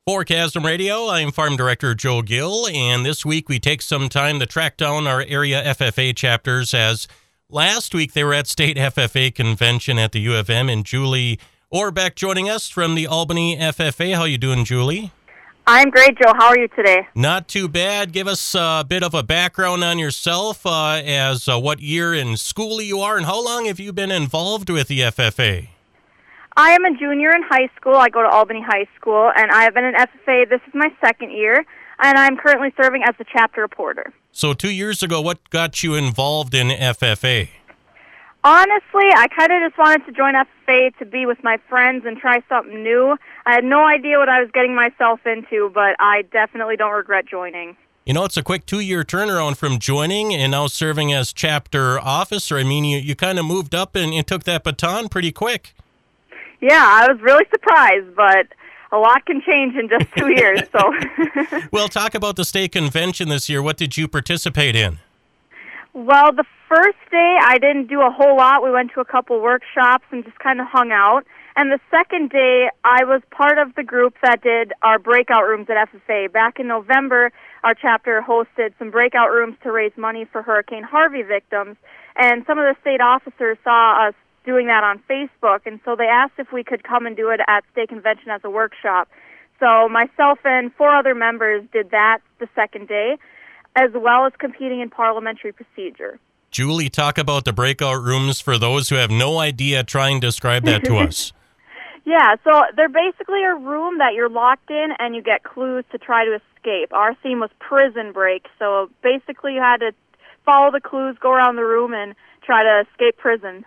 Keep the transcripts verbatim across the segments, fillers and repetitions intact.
For Chasm Radio, I'm Farm Director Joe Gill, and this week we take some time to track down our area F F A chapters, as last week they were at State F F A Convention at the U of M, and Julie Orbeck joining us from the Albany F F A. How you doing, Julie? I'm great, Joe. How are you today? Not too bad. Give us a bit of a background on yourself, uh, as uh, what year in school you are, and how long have you been involved with the F F A? I am a junior in high school. I go to Albany High School, and I have been in F F A. This is my second year, and I'm currently serving as the chapter reporter. So two years ago, what got you involved in F F A? Honestly, I kind of just wanted to join F F A to be with my friends and try something new. I had no idea what I was getting myself into, but I definitely don't regret joining. You know, it's a quick two-year turnaround from joining and now serving as chapter officer. I mean, you, you kind of moved up and, and took that baton pretty quick. Yeah, I was really surprised, but a lot can change in just two years. So, well, talk about the state convention this year. What did you participate in? Well, the first day I didn't do a whole lot. We went to a couple workshops and just kind of hung out. And the second day, I was part of the group that did our breakout rooms at F F A. Back in November, our chapter hosted some breakout rooms to raise money for Hurricane Harvey victims. And some of the state officers saw us doing that on Facebook, and so they asked if we could come and do it at state convention as a workshop. So myself and four other members did that the second day, as well as competing in parliamentary procedure. Julie, talk about the breakout rooms for those who have no idea. Try and describe that to us. Yeah, so they're basically a room that you're locked in and you get clues to try to escape. Our theme was prison break, so basically you had to follow the clues, go around the room, and try to escape prison.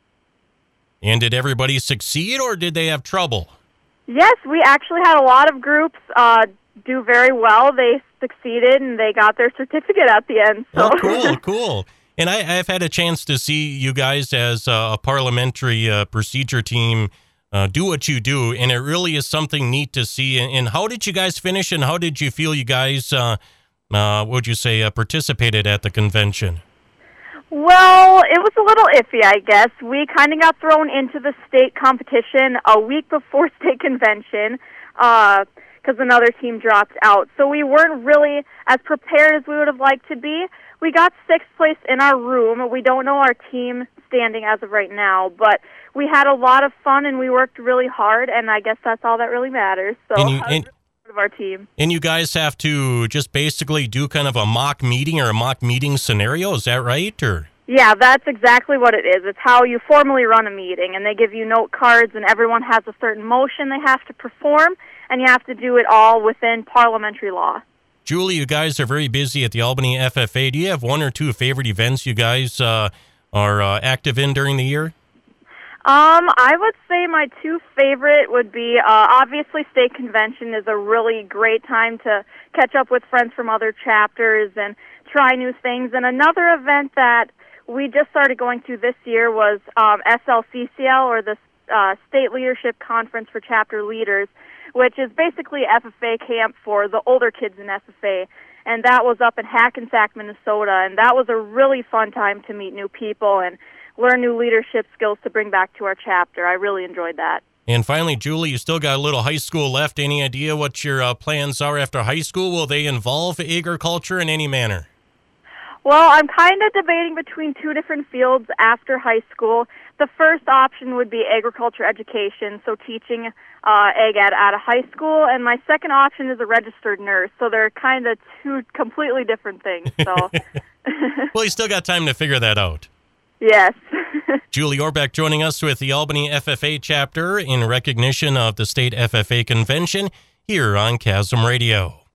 And did everybody succeed, or did they have trouble? Yes, we actually had a lot of groups uh, do very well. They succeeded, and they got their certificate at the end. So. Oh, cool, cool. And I, I've had a chance to see you guys as a parliamentary uh, procedure team uh, do what you do, and it really is something neat to see. And, and how did you guys finish, and how did you feel you guys, uh, uh, what would you say, uh, participated at the convention? Well, it was a little iffy, I guess. We kind of got thrown into the state competition a week before state convention because uh, another team dropped out. So we weren't really as prepared as we would have liked to be. We got sixth place in our room. We don't know our team standing as of right now, but we had a lot of fun and we worked really hard, and I guess that's all that really matters. So and you, I was and, really proud of our team. And you guys have to just basically do kind of a mock meeting or a mock meeting scenario, is that right? Or Yeah, that's exactly what it is. It's how you formally run a meeting, and they give you note cards, and everyone has a certain motion they have to perform, and you have to do it all within parliamentary law. Julie, you guys are very busy at the Albany F F A. Do you have one or two favorite events you guys uh, are uh, active in during the year? Um, I would say my two favorite would be, uh, obviously State Convention is a really great time to catch up with friends from other chapters and try new things. And another event that we just started going through this year was um, S L C C L, or the uh, State Leadership Conference for Chapter Leaders, which is basically F F A camp for the older kids in F F A. And that was up in Hackensack, Minnesota, and that was a really fun time to meet new people and learn new leadership skills to bring back to our chapter. I really enjoyed that. And finally, Julie, you still got a little high school left. Any idea what your uh, plans are after high school? Will they involve agriculture in any manner? Well, I'm kind of debating between two different fields after high school. The first option would be agriculture education, so teaching uh, ag ed at a high school, and my second option is a registered nurse, so they're kind of two completely different things. So, well, you still got time to figure that out. Yes. Julie Orbeck joining us with the Albany F F A chapter in recognition of the State F F A Convention here on Chasm Radio.